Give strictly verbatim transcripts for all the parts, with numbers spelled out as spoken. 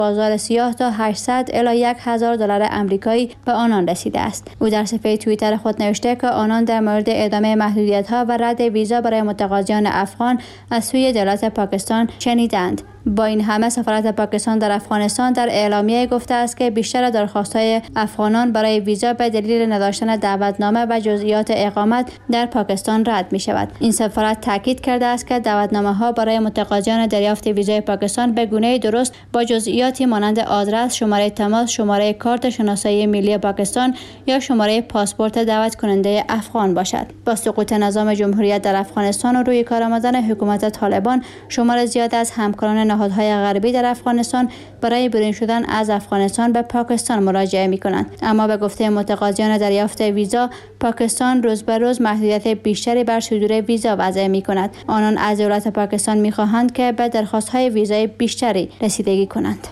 بازار سیاه تا هشتصد الی هزار دلار آمریکایی به آنان رسیده است. او در صفحه توییتر خود نوشته که آنان در مورد اعدام محدودیت‌ها و رد ویزا برای متقاضیان افغان از سوی دولت پاکستان شنیدند. با این همه سفارت پاکستان در افغانستان در اعلامیه گفته است که بیشتر درخواست‌های افغانان برای ویزا به دلیل نداشتن دعوتنامه و جزئیات اقامت در پاکستان رد می‌شود. این سفارت تاکید کرده است که دعوتنامه‌ها برای متقاضیان دریافت ویزای پاکستان به گونه‌ای درست با جزئیاتی مانند آدرس، شماره تماس، شماره کارت شناسایی ملی پاکستان یا شماره پاسپورت دعوت کننده افغان باشد. با سقوط نظام جمهوریت در افغانستان و روی کار آمدن حکومت طالبان، شمار زیاد از همکاران نهادهای غربی در افغانستان برای برون شدن از افغانستان به پاکستان مراجعه می‌کنند. اما به گفته متقاضیان دریافت ویزا، پاکستان روز به روز محدودیت بیشتری بر صدور ویزا وضع می‌کند. آنان از دولت پاکستان می‌خواهند که به درخواست‌های ویزای بیشتری رسیدگی کنند.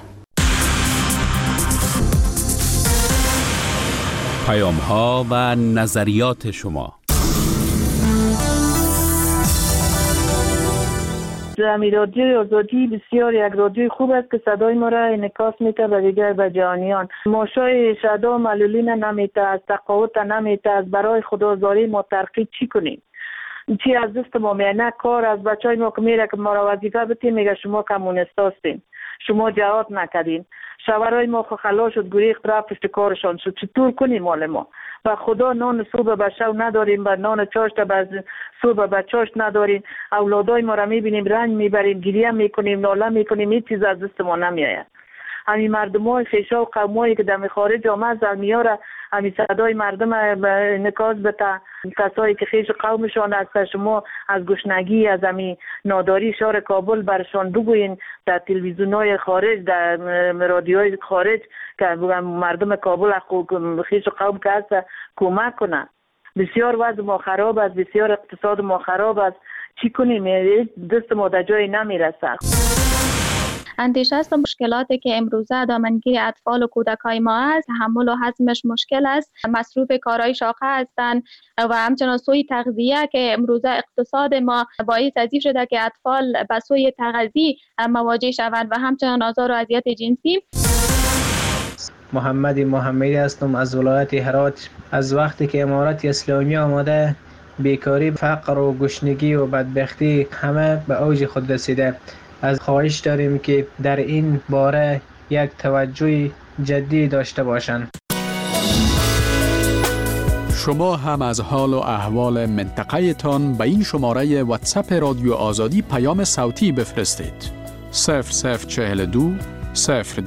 پیام‌ها و نظریات شما. امی رادیوی آزادی بسیار یک رادیوی خوب است که صدای ما را انعکاس میده به دیگر به جهانیان. ماشای شدا معلولین نمیته، از تقاوت نمیته، از برای خدازاری ما ترقی چی کنیم؟ چی از دست ما میانه کار از بچهای ما که میره که ما را وظیفه بتیم میگه شما کمونیست هستین، شما جهاد نکردین. شوهرای ما خو خلاص شد گریخت رفت پشت کارشان شد. چطور کنیم مال ما؟ و خدا نان صبح به شو نداریم، و نان چاشت به صبح به چاشت نداریم. اولادای ما را میبینیم رنج میبریم، گریه میکنیم، ناله میکنیم، هیچ چیز از دست ما نمیآید. همین مردمای خیشا و قومایی که در خارج آمد در میاره همین صدای مردم انعکاس به کسایی که خیش قومشان است. شما از گشنگی از همین ناداری شهر کابل برشان بگوین در تلویزیون‌های خارج، در رادیوهای خارج که مردم کابل خیش قوم که هست کمک کنن. بسیار وضع ما خراب است، بسیار اقتصاد ما خراب است. چی کنیم؟ دست ما در جای نمیرسه. اندیشه است و مشکلاتی که امروزه دامنگیر اطفال و کودکای ما است، تحمل و هضمش مشکل است، مصروف کارهای شاقه هستند و همچنان سوی تغذیه که امروزه اقتصاد ما باعث از این شده که اطفال به سوی تغذیه مواجه شوند و همچنان آزار و اذیت جنسی. محمد محمدی هستم از ولایت هرات. از وقتی که امارت اسلامی آمده، بیکاری، فقر و گشنگی و بدبختی همه به اوج خود رسیده. از خواهش داریم که در این باره یک توجه جدی داشته باشند. شما هم از حال و احوال منطقه تان به این شماره واتساپ رادیو آزادی پیام صوتی بفرستید. صفر صفر چهل و دو صفر